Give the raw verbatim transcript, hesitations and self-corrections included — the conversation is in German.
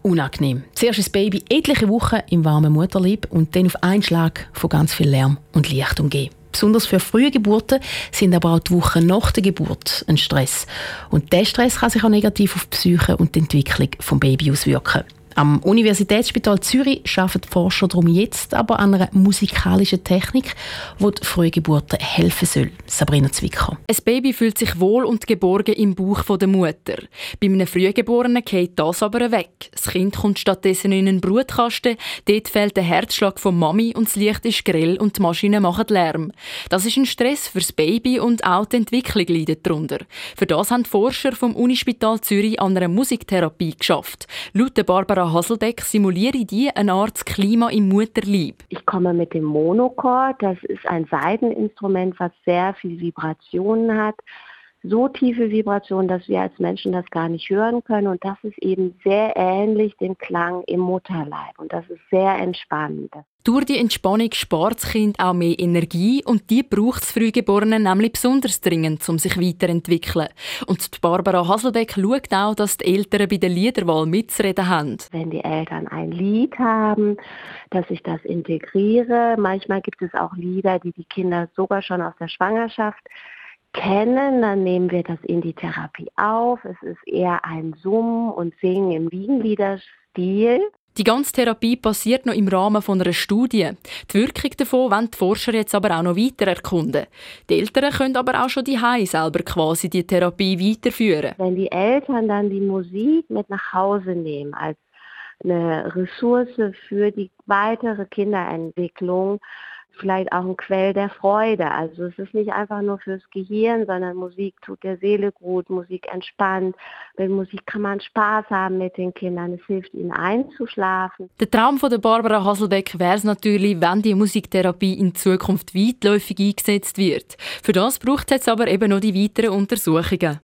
unangenehm. Zuerst ist das Baby etliche Wochen im warmen Mutterleib und dann auf einen Schlag von ganz viel Lärm und Licht umgeben. Besonders für frühe Geburten sind aber auch die Wochen nach der Geburt ein Stress. Und dieser Stress kann sich auch negativ auf die Psyche und die Entwicklung des Babys auswirken. Am Universitätsspital Zürich arbeiten die Forscher darum jetzt aber an einer musikalischen Technik, die die Frühgeburten helfen soll. Sabrina Zwicker. Ein Baby fühlt sich wohl und geborgen im Bauch der Mutter. Bei einem Frühgeborenen geht das aber weg. Das Kind kommt stattdessen in einen Brutkasten, dort fehlt der Herzschlag von Mami und das Licht ist grell und die Maschinen machen Lärm. Das ist ein Stress für das Baby und auch die Entwicklung leidet darunter. Für das haben die Forscher vom Unispital Zürich an einer Musiktherapie geschafft. Laut Barbara Hasselbeck simuliere die eine Art Klima im Mutterleib. Ich komme mit dem Monochord. Das ist ein Saiteninstrument, was sehr viel Vibrationen hat. So tiefe Vibrationen, dass wir als Menschen das gar nicht hören können. Und das ist eben sehr ähnlich dem Klang im Mutterleib. Und das ist sehr entspannend. Durch die Entspannung spart das Kind auch mehr Energie und die braucht das Frühgeborene nämlich besonders dringend, um sich weiterzuentwickeln. Und Barbara Hasselbeck schaut auch, dass die Eltern bei der Liederwahl mitzureden haben. Wenn die Eltern ein Lied haben, dass ich das integriere. Manchmal gibt es auch Lieder, die die Kinder sogar schon aus der Schwangerschaft kennen, dann nehmen wir das in die Therapie auf. Es ist eher ein Summen und Singen im Wiegenliederstil. Die ganze Therapie passiert noch im Rahmen von einer Studie. Die Wirkung davon wollen die Forscher jetzt aber auch noch weiter erkunden. Die Eltern können aber auch schon zu Hause selber quasi die Therapie weiterführen. Wenn die Eltern dann die Musik mit nach Hause nehmen als eine Ressource für die weitere Kinderentwicklung, vielleicht auch ein Quell der Freude. Also es ist nicht einfach nur fürs Gehirn, sondern Musik tut der Seele gut, Musik entspannt. Mit Musik kann man Spaß haben mit den Kindern, es hilft ihnen einzuschlafen. Der Traum von der Barbara Hasselbeck wäre es natürlich, wenn die Musiktherapie in Zukunft weitläufig eingesetzt wird. Für das braucht es jetzt aber eben noch die weiteren Untersuchungen.